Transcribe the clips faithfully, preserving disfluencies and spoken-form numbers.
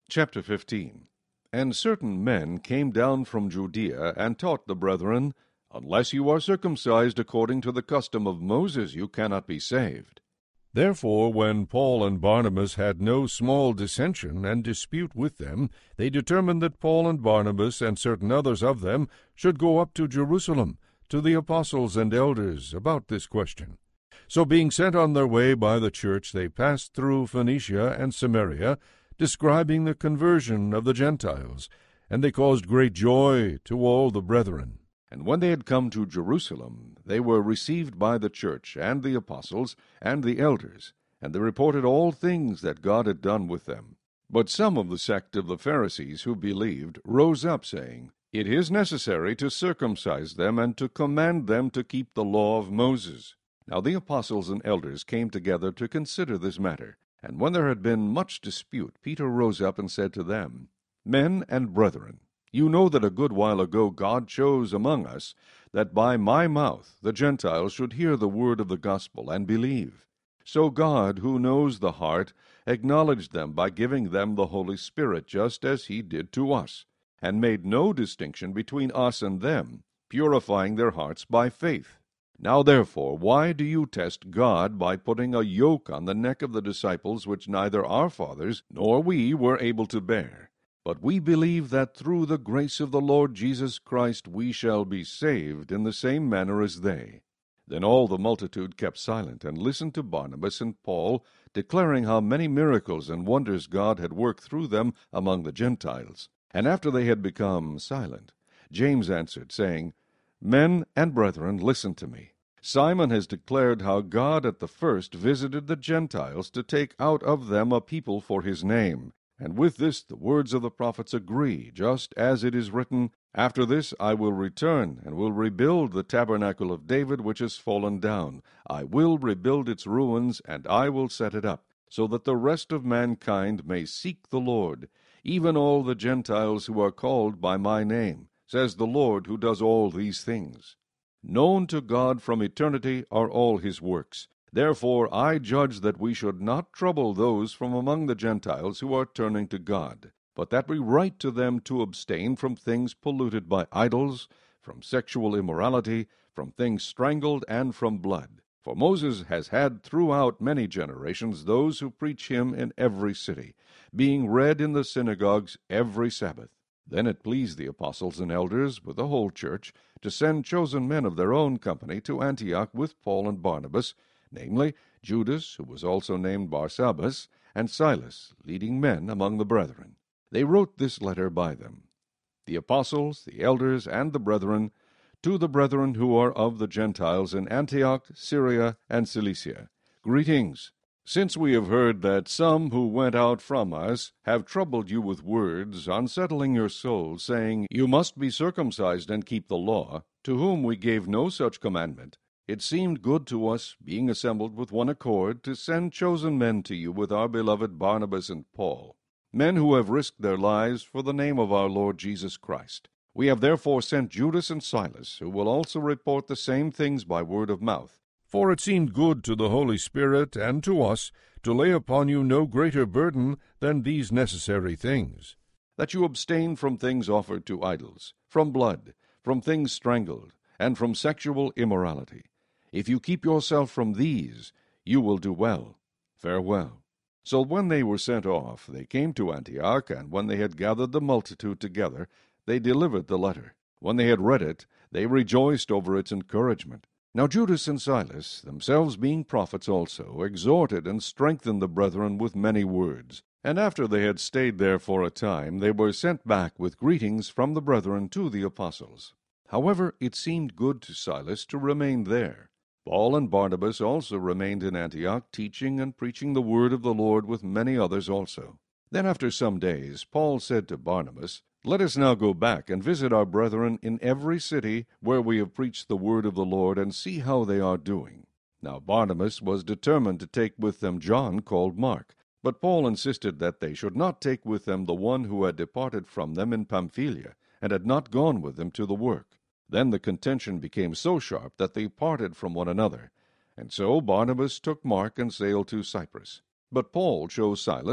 Chapter fifteen. And certain men came down from Judea, and taught the brethren, Unless you are circumcised according to the custom of Moses, you cannot be saved. Therefore, when Paul and Barnabas had no small dissension and dispute with them, they determined that Paul and Barnabas and certain others of them should go up to Jerusalem, to the apostles and elders, about this question. So being sent on their way by the church, they passed through Phoenicia and Samaria, describing the conversion of the Gentiles, and they caused great joy to all the brethren. And when they had come to Jerusalem, they were received by the church, and the apostles, and the elders, and they reported all things that God had done with them. But some of the sect of the Pharisees who believed rose up, saying, It is necessary to circumcise them, and to command them to keep the law of Moses. Now the apostles and elders came together to consider this matter. And when there had been much dispute, Peter rose up and said to them, Men and brethren, you know that a good while ago God chose among us, that by my mouth the Gentiles should hear the word of the gospel and believe. So God, who knows the heart, acknowledged them by giving them the Holy Spirit, just as he did to us, and made no distinction between us and them, purifying their hearts by faith. Now therefore, why do you test God by putting a yoke on the neck of the disciples which neither our fathers nor we were able to bear? But we believe that through the grace of the Lord Jesus Christ we shall be saved in the same manner as they. Then all the multitude kept silent, and listened to Barnabas and Paul, declaring how many miracles and wonders God had worked through them among the Gentiles. And after they had become silent, James answered, saying, Men and brethren, listen to me. Simon has declared how God at the first visited the Gentiles to take out of them a people for his name. And with this the words of the prophets agree, just as it is written, After this I will return, and will rebuild the tabernacle of David which is fallen down. I will rebuild its ruins, and I will set it up, so that the rest of mankind may seek the Lord, even all the Gentiles who are called by my name, says the Lord who does all these things. Known to God from eternity are all his works. Therefore I judge that we should not trouble those from among the Gentiles who are turning to God, but that we write to them to abstain from things polluted by idols, from sexual immorality, from things strangled, and from blood. For Moses has had throughout many generations those who preach him in every city, being read in the synagogues every Sabbath. Then it pleased the apostles and elders, with the whole church, to send chosen men of their own company to Antioch with Paul and Barnabas, namely, Judas, who was also named Barsabbas, and Silas, leading men among the brethren. They wrote this letter by them. The apostles, the elders, and the brethren, to the brethren who are of the Gentiles in Antioch, Syria, and Cilicia, greetings. Since we have heard that some who went out from us have troubled you with words, unsettling your souls, saying, You must be circumcised and keep the law, to whom we gave no such commandment, it seemed good to us, being assembled with one accord, to send chosen men to you with our beloved Barnabas and Paul, men who have risked their lives for the name of our Lord Jesus Christ. We have therefore sent Judas and Silas, who will also report the same things by word of mouth. For it seemed good to the Holy Spirit and to us to lay upon you no greater burden than these necessary things, that you abstain from things offered to idols, from blood, from things strangled, and from sexual immorality. If you keep yourself from these, you will do well. Farewell. So when they were sent off, they came to Antioch, and when they had gathered the multitude together, they delivered the letter. When they had read it, they rejoiced over its encouragement. Now Judas and Silas, themselves being prophets also, exhorted and strengthened the brethren with many words. And after they had stayed there for a time, they were sent back with greetings from the brethren to the apostles. However, it seemed good to Silas to remain there. Paul and Barnabas also remained in Antioch, teaching and preaching the word of the Lord with many others also. Then after some days Paul said to Barnabas, Let us now go back and visit our brethren in every city where we have preached the word of the Lord, and see how they are doing. Now Barnabas was determined to take with them John called Mark, but Paul insisted that they should not take with them the one who had departed from them in Pamphylia, and had not gone with them to the work. Then the contention became so sharp that they parted from one another. And so Barnabas took Mark and sailed to Cyprus. But Paul chose Silas,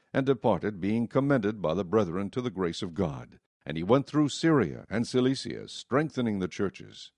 and departed, being commended by the brethren to the grace of God. And he went through Syria and Cilicia, strengthening the churches.